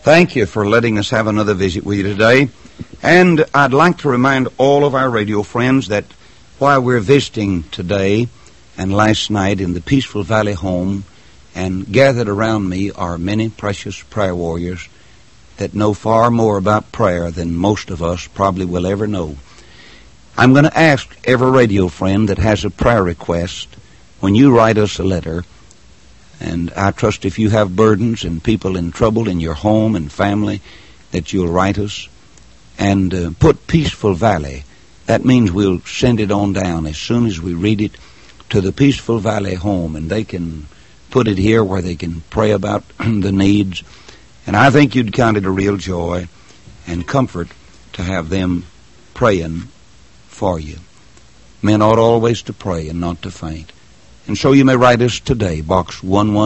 Thank you for letting us have another visit with you today. And I'd like to remind all of our radio friends that while we're visiting today and last night in the Peaceful Valley home, and gathered around me are many precious prayer warriors that know far more about prayer than most of us probably will ever know. I'm going to ask every radio friend that has a prayer request, when you write us a letter, and I trust if you have burdens and people in trouble in your home and family, that you'll write us and put Peaceful Valley. That means we'll send it on down as soon as we read it to the Peaceful Valley home, and they can put it here where they can pray about the needs. And I think you'd count it a real joy and comfort to have them praying for you. Men ought always to pray and not to faint. And so you may write us today, Box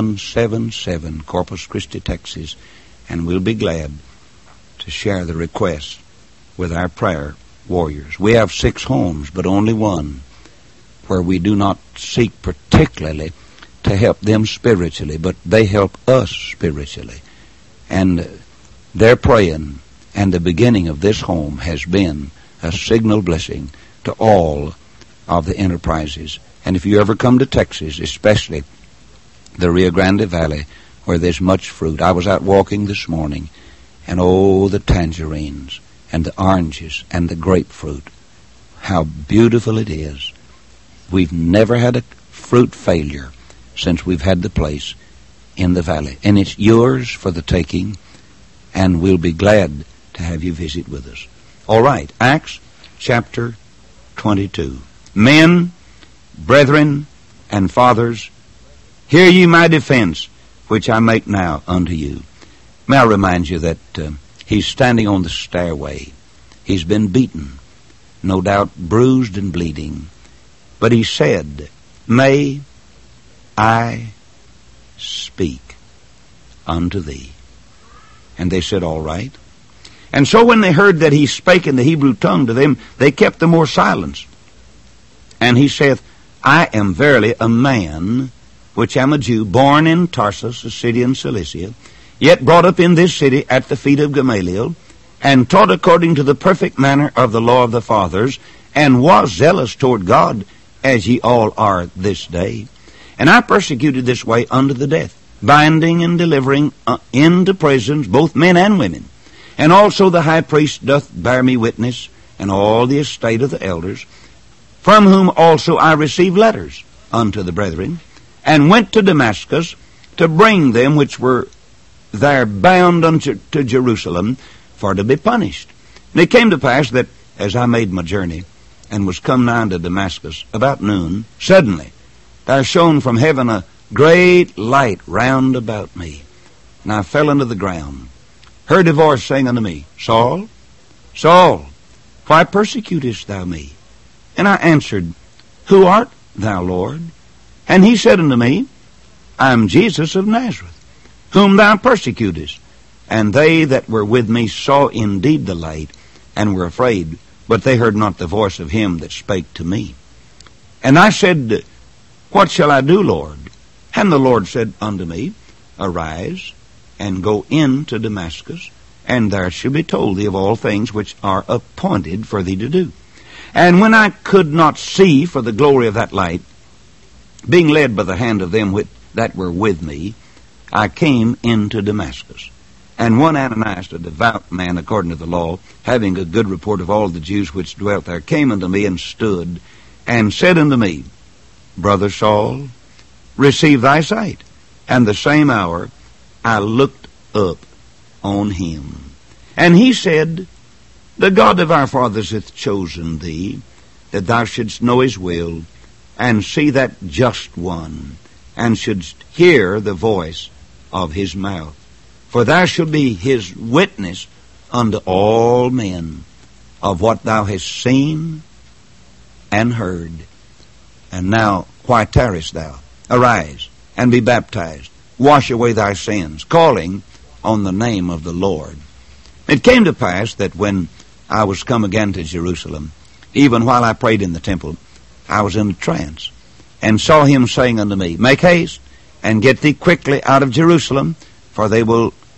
1177, Corpus Christi, Texas, and we'll be glad to share the request with our prayer warriors. We have 6 homes, but only one where we do not seek particularly to help them spiritually, but they help us spiritually. And their praying and the beginning of this home has been a signal blessing to all of the enterprises. And if you ever come to Texas, especially the Rio Grande Valley, where there's much fruit. I was out walking this morning, and oh, the tangerines and the oranges and the grapefruit. How beautiful it is. We've never had a fruit failure since we've had the place in the valley. And it's yours for the taking, and we'll be glad to have you visit with us. All right, Acts chapter 22. Men, brethren, and fathers, hear ye my defense, which I make now unto you. May I remind you that he's standing on the stairway. He's been beaten, no doubt bruised and bleeding. But he said, may I speak unto thee? And they said, all right. And so when they heard that he spake in the Hebrew tongue to them, they kept the more silence. And he saith, I am verily a man, which am a Jew, born in Tarsus, a city in Cilicia, yet brought up in this city at the feet of Gamaliel, and taught according to the perfect manner of the law of the fathers, and was zealous toward God, as ye all are this day. And I persecuted this way unto the death, binding and delivering into prisons both men and women. And also the high priest doth bear me witness, and all the estate of the elders, from whom also I received letters unto the brethren, and went to Damascus to bring them which were there bound unto Jerusalem for to be punished. And it came to pass that as I made my journey, and was come nigh unto Damascus about noon, suddenly there shone from heaven a great light round about me. And I fell unto the ground, heard a voice saying unto me, Saul, Saul, why persecutest thou me? And I answered, Who art thou, Lord? And he said unto me, I am Jesus of Nazareth, whom thou persecutest. And they that were with me saw indeed the light, and were afraid, but they heard not the voice of him that spake to me. And I said, What shall I do, Lord? And the Lord said unto me, Arise, and go into Damascus, and there shall be told thee of all things which are appointed for thee to do. And when I could not see for the glory of that light, being led by the hand of them that were with me, I came into Damascus. And one Ananias, a devout man according to the law, having a good report of all the Jews which dwelt there, came unto me and stood, and said unto me, Brother Saul, receive thy sight. And the same hour I looked up on him. And he said, The God of our fathers hath chosen thee, that thou shouldst know his will, and see that just one, and shouldst hear the voice of his mouth. For thou shalt be his witness unto all men of what thou hast seen and heard. And now, why tarriest thou? Arise, and be baptized, wash away thy sins, calling on the name of the Lord. It came to pass that when I was come again to Jerusalem, even while I prayed in the temple, I was in a trance, and saw him saying unto me, Make haste, and get thee quickly out of Jerusalem, for they will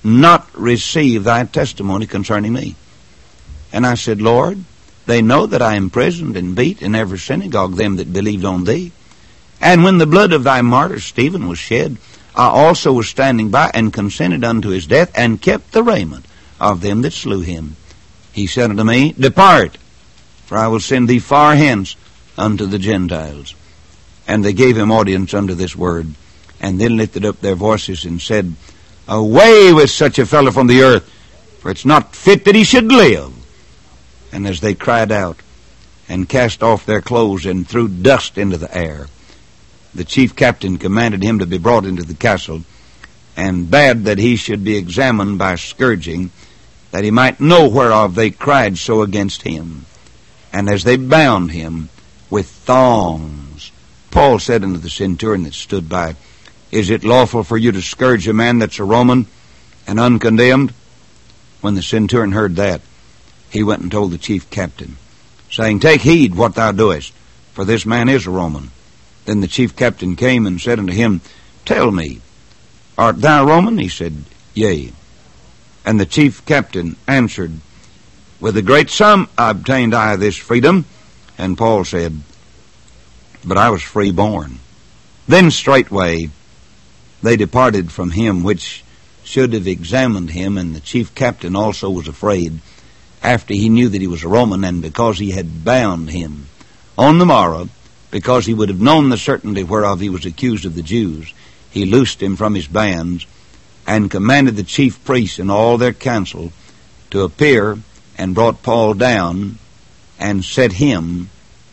not receive thy testimony concerning me? And I said, Lord, they know that I imprisoned and beat in every synagogue them that believed on thee. And when the blood of thy martyr Stephen was shed, I also was standing by and consented unto his death, and kept the raiment of them that slew him. He said unto me, Depart, for I will send thee far hence unto the Gentiles. And they gave him audience unto this word, and then lifted up their voices and said, Away with such a fellow from the earth, for it's not fit that he should live. And as they cried out, and cast off their clothes, and threw dust into the air, the chief captain commanded him to be brought into the castle, and bade that he should be examined by scourging, that he might know whereof they cried so against him. And as they bound him with thongs, Paul said unto the centurion that stood by, Is it lawful for you to scourge a man that's a Roman and uncondemned? When the centurion heard that, he went and told the chief captain, saying, Take heed what thou doest, for this man is a Roman. Then the chief captain came and said unto him, Tell me, art thou a Roman? He said, Yea. And the chief captain answered, With a great sum obtained I this freedom. And Paul said, But I was free born. Then straightway they departed from him which should have examined him, and the chief captain also was afraid, after he knew that he was a Roman, and because he had bound him. On the morrow, because he would have known the certainty whereof he was accused of the Jews, he loosed him from his bands, and commanded the chief priests and all their council to appear, and brought Paul down, and set him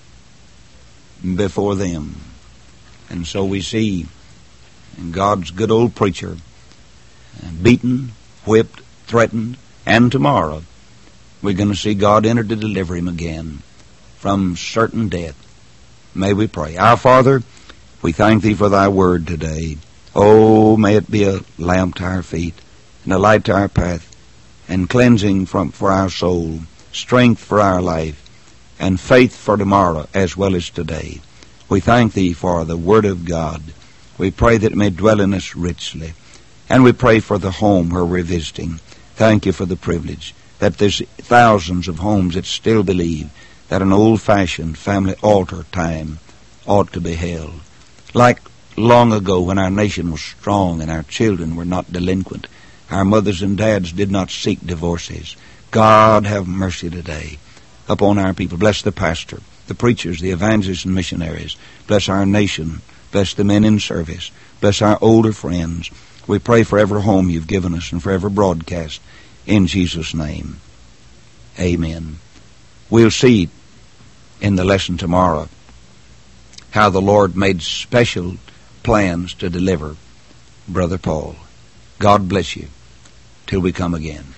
before them. And so we see God's good old preacher beaten, whipped, threatened, and tomorrow we're going to see God enter to deliver him again from certain death. May we pray. Our Father, we thank thee for thy word today. Oh, may it be a lamp to our feet and a light to our path, and cleansing for our soul, strength for our life, and faith for tomorrow as well as today. We thank thee for the word of God. We pray that it may dwell in us richly. And we pray for the home where we're visiting. Thank you for the privilege that there's thousands of homes that still believe that an old-fashioned family altar time ought to be held. Like long ago when our nation was strong and our children were not delinquent, our mothers and dads did not seek divorces. God have mercy today upon our people. Bless the pastor, the preachers, the evangelists and missionaries. Bless our nation. Bless the men in service. Bless our older friends. We pray for every home you've given us and for every broadcast. In Jesus' name, amen. We'll see in the lesson tomorrow how the Lord made special plans to deliver Brother Paul. God bless you till we come again.